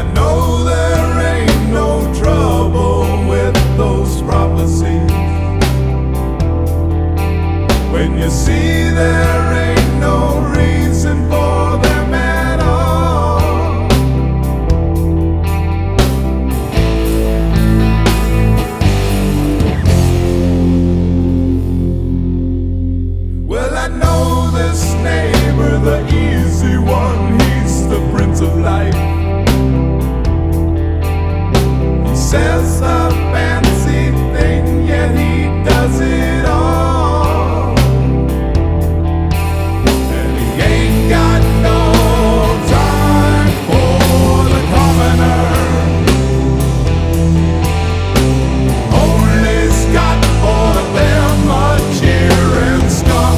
I know there ain't no trouble with those prophecies. When you see there ain't no reason for them at all. Well, I know this neighbor, the easy one, he's the Prince of Life. He says a fancy thing, yet he does it all. And he ain't got no time for the commoner. Only's got for them a cheering stuff.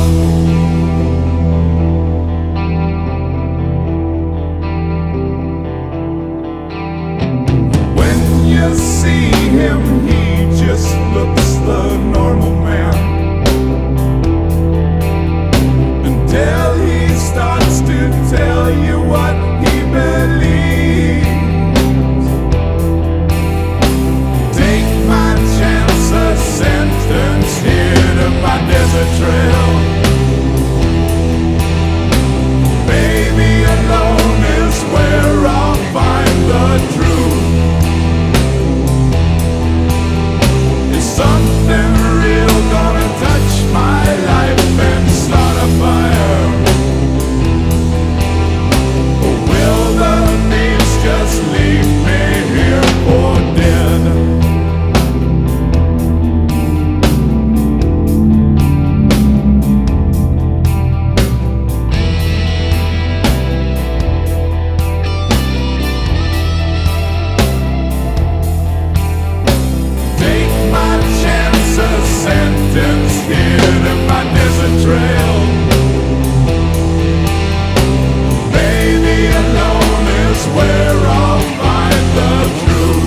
When you see him, he just looks the normal man, until he starts to tell you what he believes. Take my chance, a sentence here to my desert trail. Baby, alone is where I'll find the truth. Is something real gonna touch my life and start a fire? Or will the thieves just leave me here for dead? Take my chance, a sentence here to my desert trail. Baby, alone is where I'll find the truth.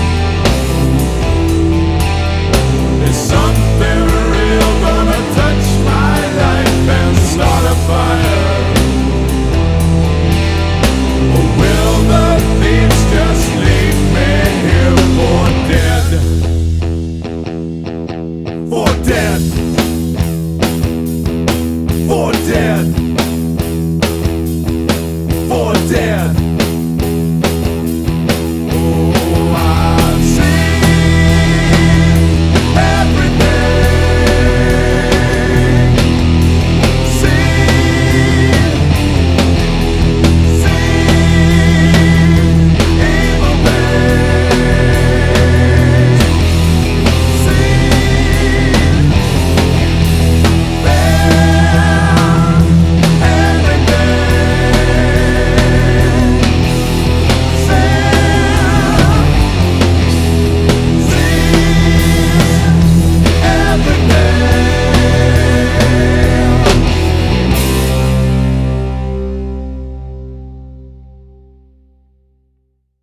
Is something real gonna touch my life and start a fire? Or will the thieves just leave me here for dead? For dead. For dead. For dead.